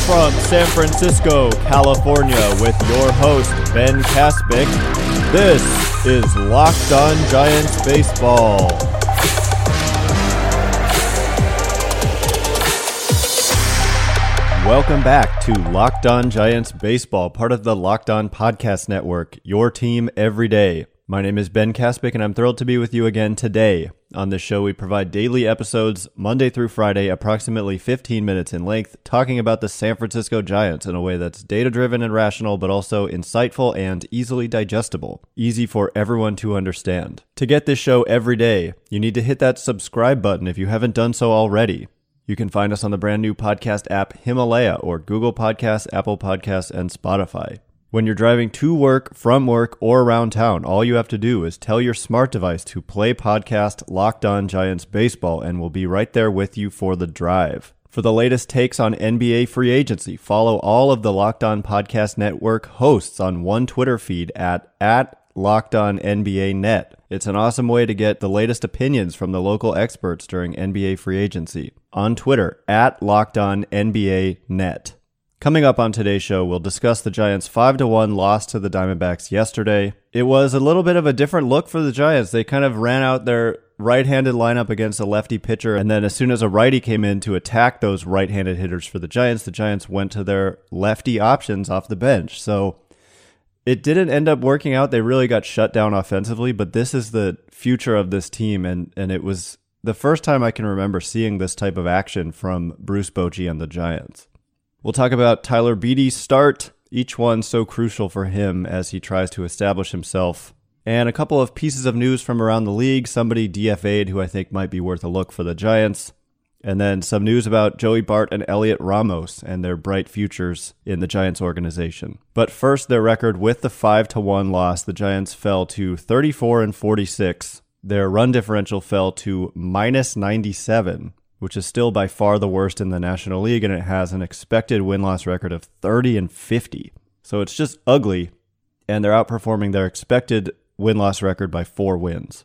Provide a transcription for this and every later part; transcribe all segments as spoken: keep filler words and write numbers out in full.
from San Francisco, California, with your host, Ben Kaspick. This is Locked On Giants Baseball. Welcome back to Locked On Giants Baseball, part of the Locked On Podcast Network, your team every day. My name is Ben Kaspick, and I'm thrilled to be with you again today. On this show, we provide daily episodes, Monday through Friday, approximately fifteen minutes in length, talking about the San Francisco Giants in a way that's data-driven and rational, but also insightful and easily digestible. Easy for everyone to understand. To get this show every day, you need to hit that subscribe button if you haven't done so already. You can find us on the brand new podcast app Himalaya or Google Podcasts, Apple Podcasts, and Spotify. When you're driving to work, from work, or around town, all you have to do is tell your smart device to play podcast Locked On Giants Baseball, and we'll be right there with you for the drive. For the latest takes on N B A free agency, follow all of the Locked On Podcast Network hosts on one Twitter feed at, at Locked On N B A Net. It's an awesome way to get the latest opinions from the local experts during N B A free agency. On Twitter, at Locked On N B A Net. Coming up on today's show, we'll discuss the Giants' five to one loss to the Diamondbacks yesterday. It was a little bit of a different look for the Giants. They kind of ran out their right-handed lineup against a lefty pitcher, and then as soon as a righty came in to attack those right-handed hitters for the Giants, the Giants went to their lefty options off the bench. So it didn't end up working out. They really got shut down offensively, but this is the future of this team, and, and it was the first time I can remember seeing this type of action from Bruce Bochy and the Giants. We'll talk about Tyler Beede's start, each one so crucial for him as he tries to establish himself, and a couple of pieces of news from around the league, somebody D F A'd who I think might be worth a look for the Giants, and then some news about Joey Bart and Elliot Ramos and their bright futures in the Giants organization. But first, their record with the five to one loss, the Giants fell to thirty-four and forty-six. Their run differential fell to minus ninety-seven, which is still by far the worst in the National League, and it has an expected win-loss record of thirty and fifty. So it's just ugly, and they're outperforming their expected win-loss record by four wins.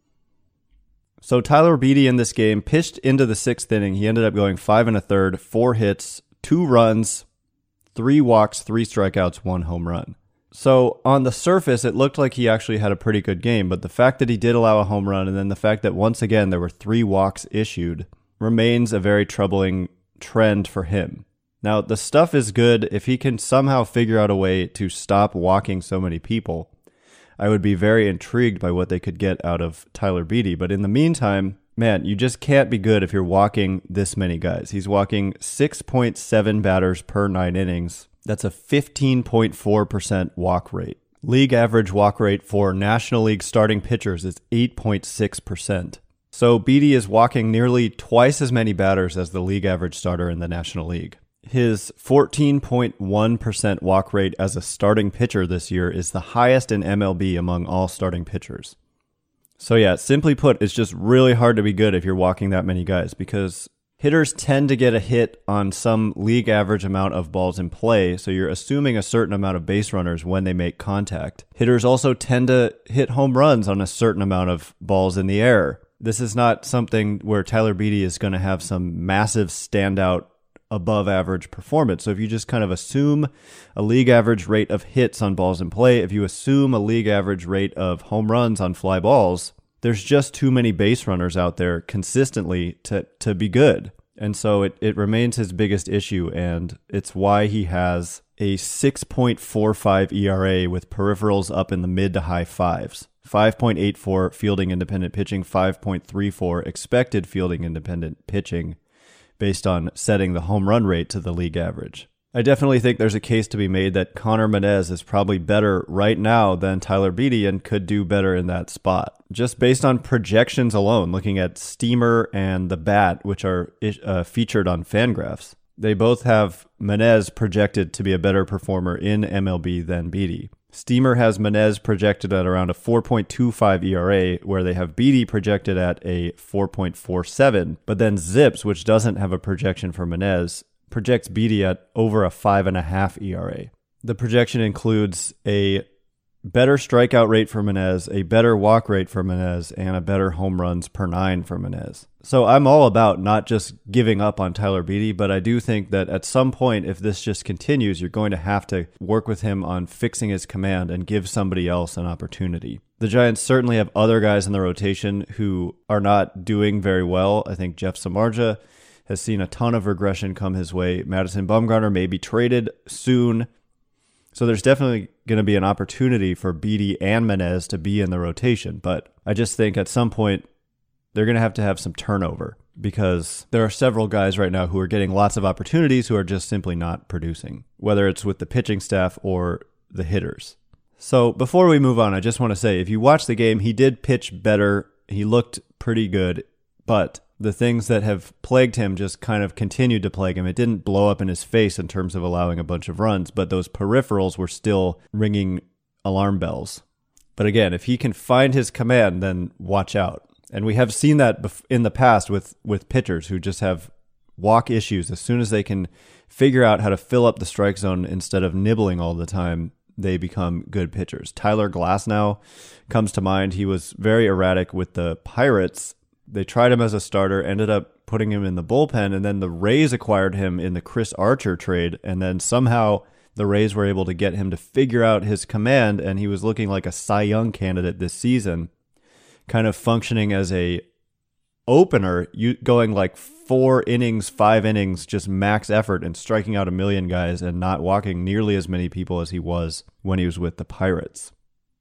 So Tyler Beede in this game pitched into the sixth inning. He ended up going five and a third, four hits, two runs, three walks, three strikeouts, one home run. So on the surface, it looked like he actually had a pretty good game, but the fact that he did allow a home run, and then the fact that once again there were three walks issued, remains a very troubling trend for him. Now, the stuff is good. If he can somehow figure out a way to stop walking so many people, I would be very intrigued by what they could get out of Tyler Beede. But in the meantime, man, you just can't be good if you're walking this many guys. He's walking six point seven batters per nine innings. That's a fifteen point four percent walk rate. League average walk rate for National League starting pitchers is eight point six percent. So Beede is walking nearly twice as many batters as the league average starter in the National League. His fourteen point one percent walk rate as a starting pitcher this year is the highest in M L B among all starting pitchers. So yeah, simply put, it's just really hard to be good if you're walking that many guys, because hitters tend to get a hit on some league average amount of balls in play, so you're assuming a certain amount of base runners when they make contact. Hitters also tend to hit home runs on a certain amount of balls in the air. This is not something where Tyler Beede is going to have some massive standout above average performance. So if you just kind of assume a league average rate of hits on balls in play, if you assume a league average rate of home runs on fly balls, there's just too many base runners out there consistently to, to be good. And so it, it remains his biggest issue, and it's why he has a six point four five E R A with peripherals up in the mid to high fives. five point eight four fielding independent pitching, five point three four expected fielding independent pitching based on setting the home run rate to the league average. I definitely think there's a case to be made that Connor Menez is probably better right now than Tyler Beede and could do better in that spot. Just based on projections alone, looking at Steamer and the Bat, which are uh, featured on Fangraphs, they both have Menez projected to be a better performer in M L B than Beede. Steamer has Menez projected at around a four point two five E R A, where they have Beede projected at a four point four seven. But then Zips, which doesn't have a projection for Menez, projects Beede at over a five point five E R A. The projection includes a better strikeout rate for Menez, a better walk rate for Menez, and a better home runs per nine for Menez. So I'm all about not just giving up on Tyler Beede, but I do think that at some point, if this just continues, you're going to have to work with him on fixing his command and give somebody else an opportunity. The Giants certainly have other guys in the rotation who are not doing very well. I think Jeff Samardzija has seen a ton of regression come his way. Madison Bumgarner may be traded soon. So there's definitely going to be an opportunity for Beede and Menez to be in the rotation. But I just think at some point, they're going to have to have some turnover because there are several guys right now who are getting lots of opportunities who are just simply not producing, whether it's with the pitching staff or the hitters. So before we move on, I just want to say, if you watch the game, he did pitch better. He looked pretty good, but the things that have plagued him just kind of continued to plague him. It didn't blow up in his face in terms of allowing a bunch of runs, but those peripherals were still ringing alarm bells. But again, if he can find his command, then watch out. And we have seen that in the past with, with pitchers who just have walk issues. As soon as they can figure out how to fill up the strike zone instead of nibbling all the time, they become good pitchers. Tyler Glasnow comes to mind. He was very erratic with the Pirates. They tried him as a starter, ended up putting him in the bullpen, and then the Rays acquired him in the Chris Archer trade, and then somehow the Rays were able to get him to figure out his command, and he was looking like a Cy Young candidate this season, kind of functioning as a opener, you going like four innings, five innings, just max effort and striking out a million guys and not walking nearly as many people as he was when he was with the Pirates.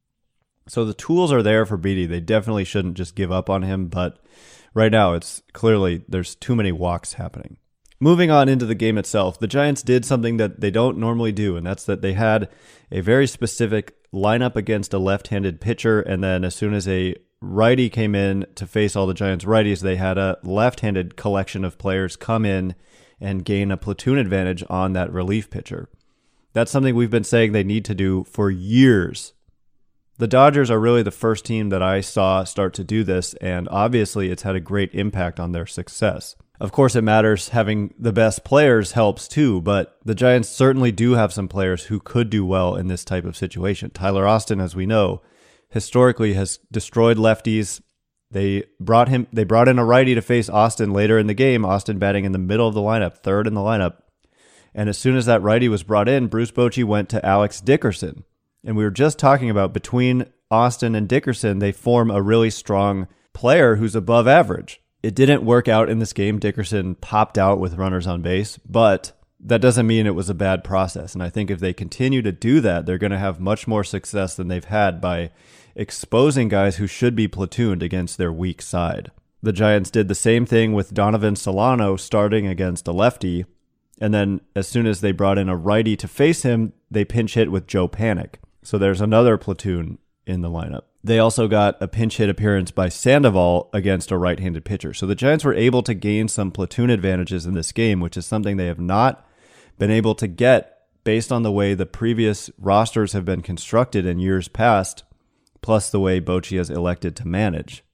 So the tools are there for Beede. They definitely shouldn't just give up on him, but right now it's clearly there's too many walks happening. Moving on into the game itself, the Giants did something that they don't normally do, and that's that they had a very specific lineup against a left-handed pitcher, and then as soon as a righty came in to face all the Giants' righties, they had a left-handed collection of players come in and gain a platoon advantage on that relief pitcher. That's something we've been saying they need to do for years. The Dodgers are really the first team that I saw start to do this, and obviously it's had a great impact on their success. Of course, it matters having the best players helps too, but the Giants certainly do have some players who could do well in this type of situation. Tyler Austin, as we know, historically has destroyed lefties. They brought him. They brought in a righty to face Austin later in the game, Austin batting in the middle of the lineup, third in the lineup. And as soon as that righty was brought in, Bruce Bochy went to Alex Dickerson. And we were just talking about between Austin and Dickerson, they form a really strong player who's above average. It didn't work out in this game. Dickerson popped out with runners on base, but that doesn't mean it was a bad process. And I think if they continue to do that, they're going to have much more success than they've had by exposing guys who should be platooned against their weak side. The Giants did the same thing with Donovan Solano starting against a lefty, and then as soon as they brought in a righty to face him, they pinch hit with Joe Panik. So there's another platoon in the lineup. They also got a pinch hit appearance by Sandoval against a right-handed pitcher. So the Giants were able to gain some platoon advantages in this game, which is something they have not been able to get based on the way the previous rosters have been constructed in years past, plus the way Bochy has elected to manage.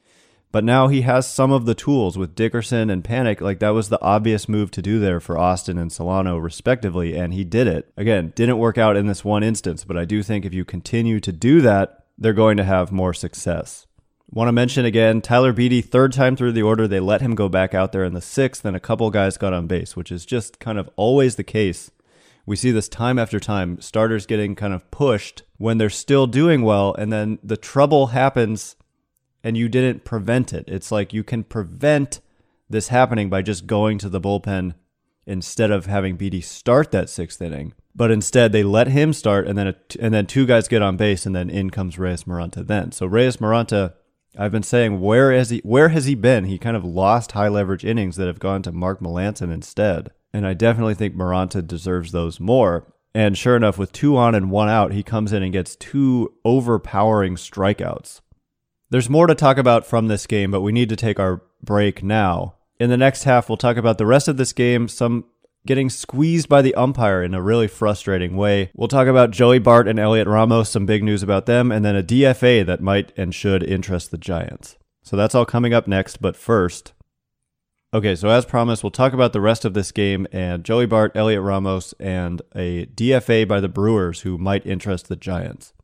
But now he has some of the tools with Dickerson and Panik. Like, that was the obvious move to do there for Austin and Solano, respectively, and he did it. Again, didn't work out in this one instance, but I do think if you continue to do that, they're going to have more success. Want to mention again, Tyler Beede, third time through the order, they let him go back out there in the sixth, and a couple guys got on base, which is just kind of always the case. We see this time after time, starters getting kind of pushed when they're still doing well, and then the trouble happens and you didn't prevent it. It's like you can prevent this happening by just going to the bullpen instead of having Beede start that sixth inning. But instead, they let him start, and then a, and then two guys get on base, and then in comes Reyes Maranta then. So Reyes Maranta, I've been saying, where has he where has he been? He kind of lost high leverage innings that have gone to Mark Melancon instead. And I definitely think Maranta deserves those more. And sure enough, with two on and one out, he comes in and gets two overpowering strikeouts. There's more to talk about from this game, but we need to take our break now. In the next half, we'll talk about the rest of this game, some getting squeezed by the umpire in a really frustrating way. We'll talk about Joey Bart and Elliot Ramos, some big news about them, and then a D F A that might and should interest the Giants. So that's all coming up next, but first... Okay, so as promised, we'll talk about the rest of this game and Joey Bart, Elliot Ramos, and a D F A by the Brewers who might interest the Giants.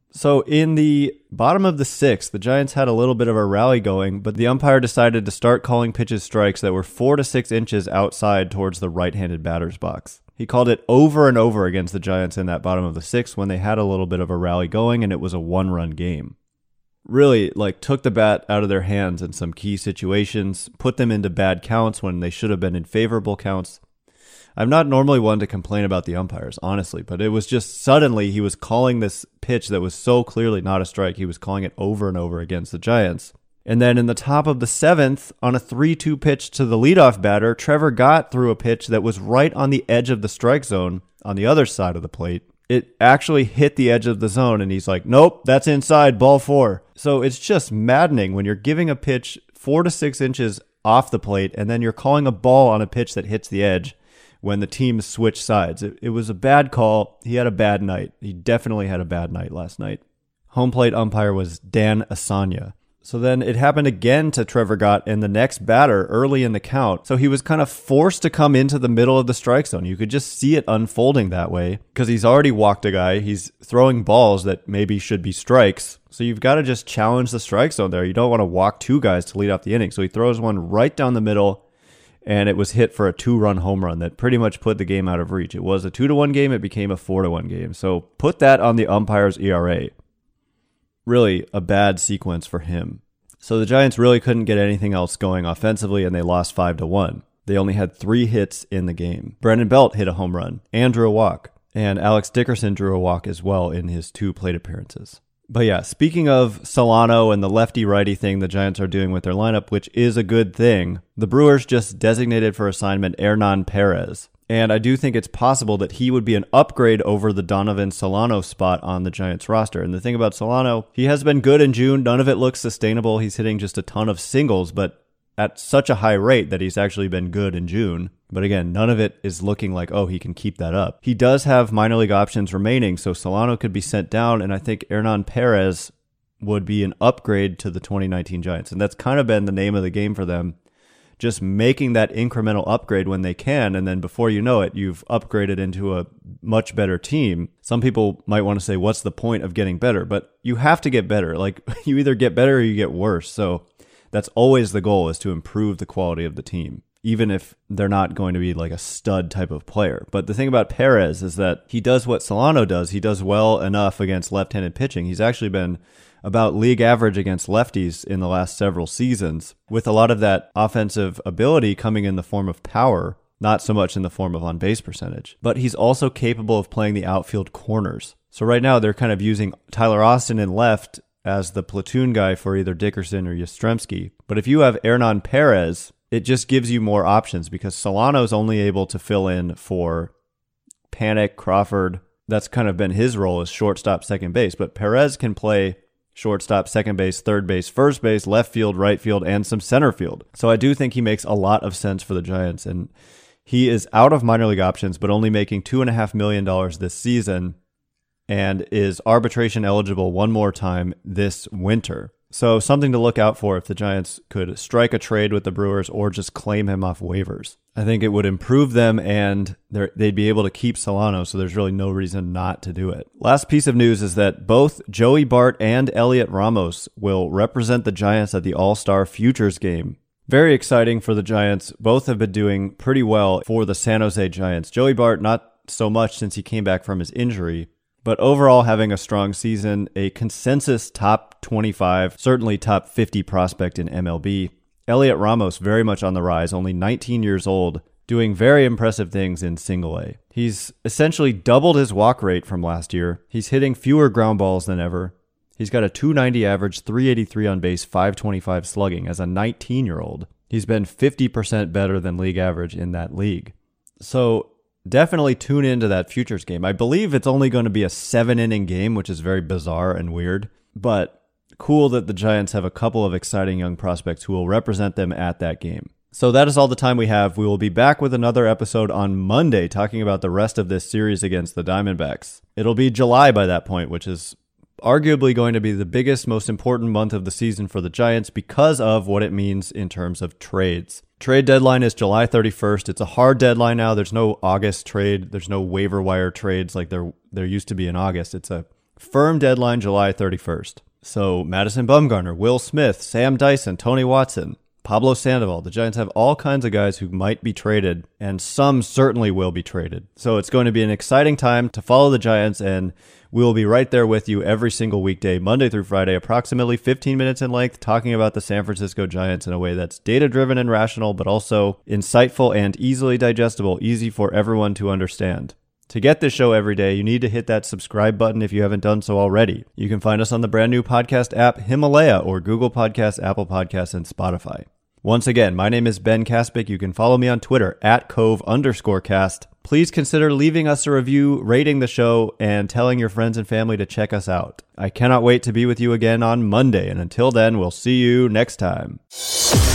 So in the bottom of the sixth, the Giants had a little bit of a rally going, but the umpire decided to start calling pitches strikes that were four to six inches outside towards the right-handed batter's box. He called it over and over against the Giants in that bottom of the sixth when they had a little bit of a rally going and it was a one-run game. Really, like, took the bat out of their hands in some key situations, put them into bad counts when they should have been in favorable counts. I'm not normally one to complain about the umpires, honestly, but it was just suddenly he was calling this pitch that was so clearly not a strike. He was calling it over and over against the Giants. And then in the top of the seventh, on a three two pitch to the leadoff batter, Trevor Gott threw a pitch that was right on the edge of the strike zone on the other side of the plate. It actually hit the edge of the zone, and he's like, nope, that's inside, ball four. So it's just maddening when you're giving a pitch four to six inches off the plate, and then you're calling a ball on a pitch that hits the edge when the teams switch sides. It, it was a bad call. He had a bad night. He definitely had a bad night last night. Home plate umpire was Dan Asanya. So then it happened again to Trevor Gott and the next batter early in the count. So he was kind of forced to come into the middle of the strike zone. You could just see it unfolding that way because he's already walked a guy. He's throwing balls that maybe should be strikes. So you've got to just challenge the strike zone there. You don't want to walk two guys to lead off the inning. So he throws one right down the middle, and it was hit for a two-run home run that pretty much put the game out of reach. It was a two to one game. It became a four to one game. So put that on the umpire's E R A. Really a bad sequence for him. So the Giants really couldn't get anything else going offensively, and they lost five to one. They only had three hits in the game. Brandon Belt hit a home run and drew a walk, and Alex Dickerson drew a walk as well in his two plate appearances. But yeah, speaking of Solano and the lefty-righty thing the Giants are doing with their lineup, which is a good thing, the Brewers just designated for assignment Hernan Perez. And I do think it's possible that he would be an upgrade over the Donovan Solano spot on the Giants roster. And the thing about Solano, he has been good in June. None of it looks sustainable. He's hitting just a ton of singles, but at such a high rate that he's actually been good in June. But again, none of it is looking like, oh, he can keep that up. He does have minor league options remaining, so Solano could be sent down, and I think Hernan Perez would be an upgrade to the twenty nineteen Giants. And that's kind of been the name of the game for them. Just making that incremental upgrade when they can, and then before you know it, you've upgraded into a much better team. Some people might want to say, what's the point of getting better? But you have to get better. Like, you either get better or you get worse. So that's always the goal, is to improve the quality of the team, even if they're not going to be like a stud type of player. But the thing about Perez is that he does what Solano does. He does well enough against left-handed pitching. He's actually been about league average against lefties in the last several seasons, with a lot of that offensive ability coming in the form of power, not so much in the form of on-base percentage. But he's also capable of playing the outfield corners. So right now they're kind of using Tyler Austin in left as the platoon guy for either Dickerson or Yastrzemski. But if you have Hernan Perez, it just gives you more options, because Solano's only able to fill in for Panik, Crawford. That's kind of been his role as shortstop, second base. But Perez can play shortstop, second base, third base, first base, left field, right field, and some center field. So I do think he makes a lot of sense for the Giants. And he is out of minor league options, but only making two point five million dollars this season, and is arbitration eligible one more time this winter. So something to look out for if the Giants could strike a trade with the Brewers or just claim him off waivers. I think it would improve them, and they'd be able to keep Solano, so there's really no reason not to do it. Last piece of news is that both Joey Bart and Elliot Ramos will represent the Giants at the All-Star Futures game. Very exciting for the Giants. Both have been doing pretty well for the San Jose Giants. Joey Bart, not so much since he came back from his injury, but overall having a strong season, a consensus top twenty-five, certainly top fifty prospect in M L B. Elliot Ramos very much on the rise, only nineteen years old, doing very impressive things in single A. He's essentially doubled his walk rate from last year. He's hitting fewer ground balls than ever. He's got a two ninety average, three eighty-three on base, five twenty-five slugging as a nineteen-year-old. He's been fifty percent better than league average in that league. So definitely tune into that futures game. I believe it's only going to be a seven-inning game, which is very bizarre and weird, but cool that the Giants have a couple of exciting young prospects who will represent them at that game. So that is all the time we have. We will be back with another episode on Monday talking about the rest of this series against the Diamondbacks. It'll be July by that point, which is arguably going to be the biggest, most important month of the season for the Giants because of what it means in terms of trades. Trade deadline is July thirty-first. It's a hard deadline now. There's no August trade. There's no waiver wire trades like there there used to be in August. It's a Firm deadline July thirty-first. So Madison Bumgarner, Will Smith, Sam Dyson, Tony Watson, Pablo Sandoval. The Giants have all kinds of guys who might be traded, and some certainly will be traded. So it's going to be an exciting time to follow the Giants, and we will be right there with you every single weekday, Monday through Friday, approximately fifteen minutes in length, talking about the San Francisco Giants in a way that's data-driven and rational, but also insightful and easily digestible, easy for everyone to understand. To get this show every day, you need to hit that subscribe button if you haven't done so already. You can find us on the brand new podcast app Himalaya or Google Podcasts, Apple Podcasts, and Spotify. Once again, my name is Ben Kaspick. You can follow me on Twitter at Cove underscore cast. Please consider leaving us a review, rating the show, and telling your friends and family to check us out. I cannot wait to be with you again on Monday, and until then, we'll see you next time.